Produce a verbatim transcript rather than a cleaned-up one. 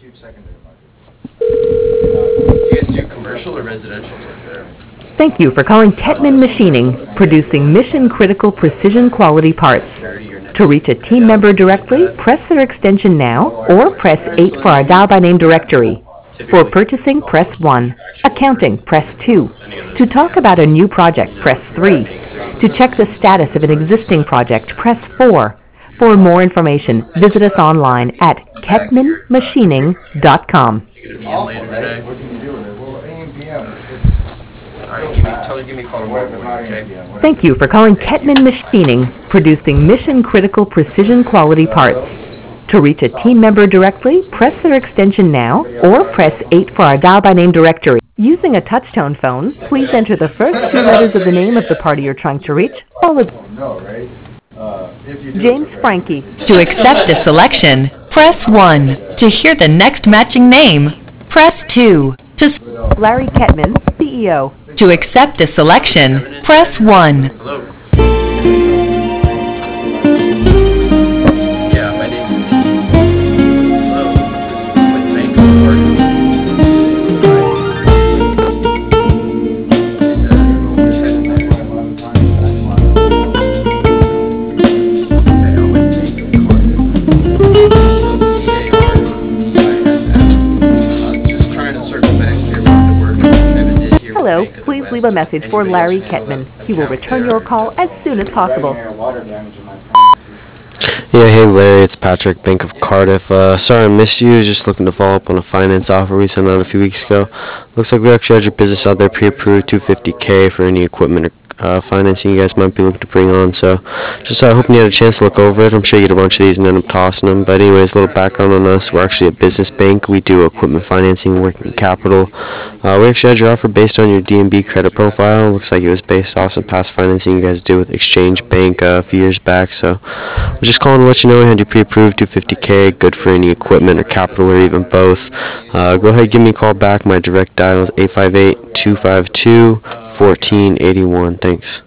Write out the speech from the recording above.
cheap secondary market. Do you guys do commercial or residential work there? Thank you for calling Ketman Machining, producing mission-critical precision quality parts. To reach a team member directly, press their extension now or press eight for our dial by name directory. For purchasing, press one. Accounting, press two. To talk about a new project, press three. To check the status of an existing project, press four. For more information, visit us online at ketman machining dot com. Later today. What can you do with it? Well, A M P M. All right, give me, tell her to give me a call tomorrow morning, okay? Thank you for calling Ketman Machining, producing mission-critical precision quality parts. To reach a team member directly, press their extension now or press eight for our dial by name directory. Using a touch-tone phone, please enter the first two letters of the name of the party you're trying to reach, followed by James Frankie. To accept a selection, press one. To hear the next matching name, press two. To s- Larry Ketman, C E O. To accept a selection, press one. Hello. Yeah, my name's Hello. With Bank of Oregon. Hello, please leave a message for Larry Ketman. He will return your call as soon as possible. Yeah, hey Larry, it's Patrick, Bank of Cardiff. Uh, sorry I missed you. Just looking to follow up on a finance offer we sent out a few weeks ago. Looks like we actually had your business out there pre-approved two hundred fifty K for any equipment or uh, financing you guys might be looking to bring on. So just uh, hoping you had a chance to look over it. I'm sure you get a bunch of these and end up tossing them. But anyways, a little background on us. We're actually a business bank. We do equipment financing, working capital. Uh, we actually had your offer based on your D and B credit profile. Looks like it was based off some past financing you guys did with Exchange Bank uh, a few years back. So we're just calling to let you know we had you pre-approved two hundred fifty K, good for any equipment or capital or even both. Uh, go ahead, give me a call back. My direct dial is eight five eight, two five two, one four eight one. Thanks.